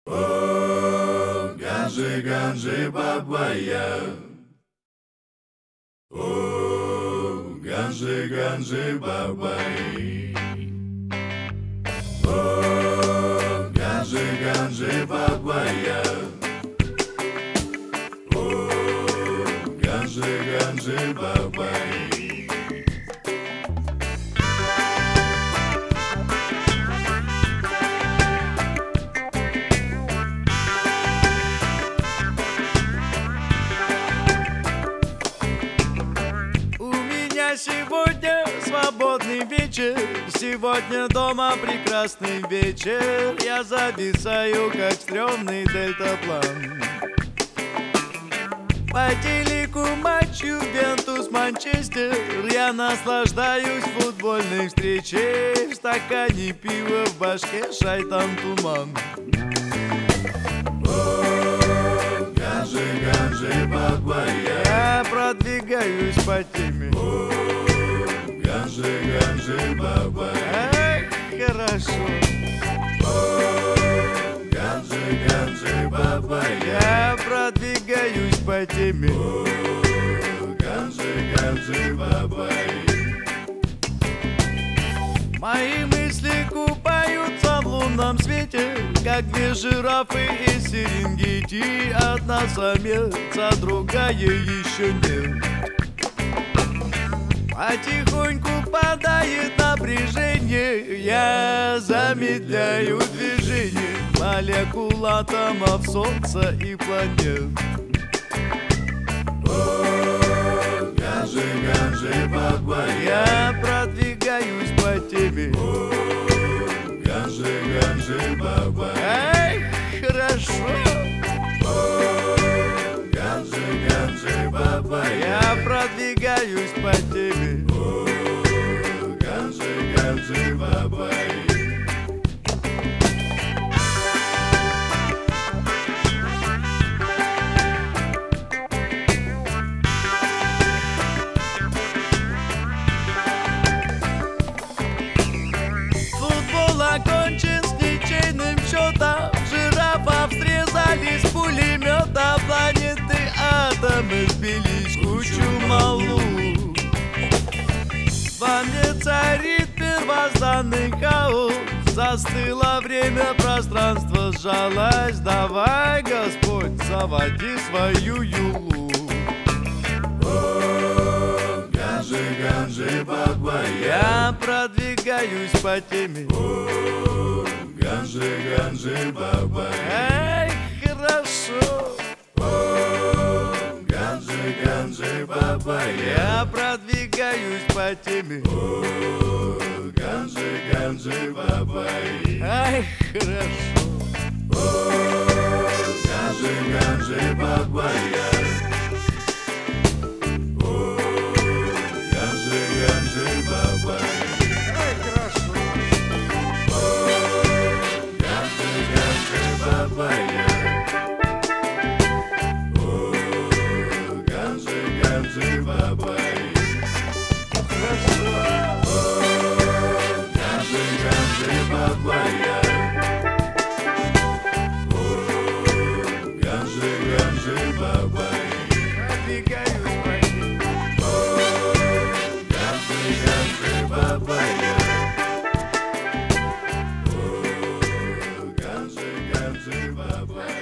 Oh, Ganji Ganji Babaya. Oh, Ganji Ganji Babaya. Oh, Ganji Ganji Babaya. Oh, Ganji Ganji Babaya. Сегодня свободный вечер, сегодня дома прекрасный вечер. Я зависаю, как стрёмный дельтаплан. По телеку матч Ювентус-Манчестер. Я наслаждаюсь футбольной встречей. В стакане пива, в башке шайтан-туман. О, Ганжи, Ганжи, Бабая. Я продвигаюсь по теме. Ганжи, Ганжи, Бабая. Эх, хорошо. О, Ганжи, Ганжи, Бабая. Я продвигаюсь по теме. О, Ганжи, Ганжи, Бабая. Мои мысли купаются в лунном свете, как две жирафы из Серенгети. Одна самец, а другая еще нет. Потихоньку падает напряжение. Я замедляю движение молекул атомов Солнца и планет. О, Ганжи, Ганжи, Бабая. Я продвигаюсь по теме. О, Ганжи, Ганжи, Бабая. Эх, хорошо. О, Ганжи, Ганжи, Бабая. Я продвигаюсь по теме. О, Ганжи, Ганжи, Бабая. Футбол окончен с ничейным счетом. Жирафов срезали с пулемета. Планеты атомы сбились в кучу малу. Во мне царит первозданный хаос. Застыло время, пространство сжалось. Давай, Господь, заводи свою юлу. О, Ганжи, Ганжи, Бабая. Я продвигаюсь по теме. О, Ганжи, Ганжи, Бабая. Эй, хорошо. О, Ганжи, Ганжи, Бабая. Я продвигаюсь по теме. О, Ганжи, Ганжи, Бабая. Ай, хорошо. О, Ганжи, Ганжи, Бабая. О, Ганжи, Ганжи, Бабая. Ай, хорошо. О, Ганжи, Ганжи, Бабая. О, Ганжи, Ганжи, Бабая. Хорошо. О, Ганжи, Ганжи, Бабая. О, Ганжи, Ганжи, Бабая. Продвигаюсь по теме. О, Ганжи, Ганжи, Бабая. О, Ганжи, Ганжи, Бабая.